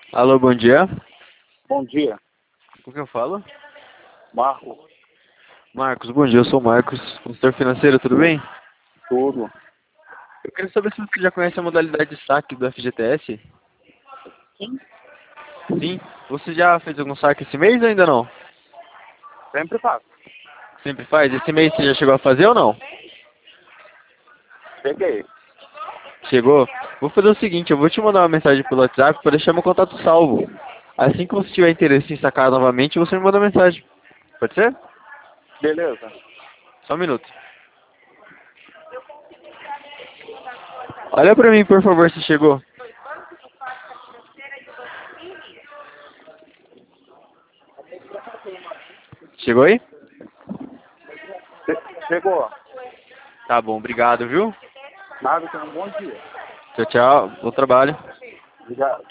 Alô, bom dia. Bom dia, Com quem eu falo? Marco. Marcos, bom dia, eu sou o Marcos, consultor financeiro, tudo bem? Tudo. Eu queria saber se você já conhece a modalidade de saque do FGTS. Sim. Sim. Você já fez algum saque esse mês ou ainda não? Sempre faço. Sempre faz? Esse mês você já chegou a fazer ou não? Peguei. Chegou? Vou fazer o seguinte, eu vou te mandar uma mensagem pelo WhatsApp para deixar meu contato salvo. Assim que você tiver interesse em sacar novamente, você me manda mensagem. Pode ser? Beleza. Só um minuto. Olha pra mim, por favor, se chegou. Chegou aí? Chegou. Tá bom, obrigado, viu? Nada, tenha um bom dia. Tchau, tchau. Bom trabalho. Obrigado.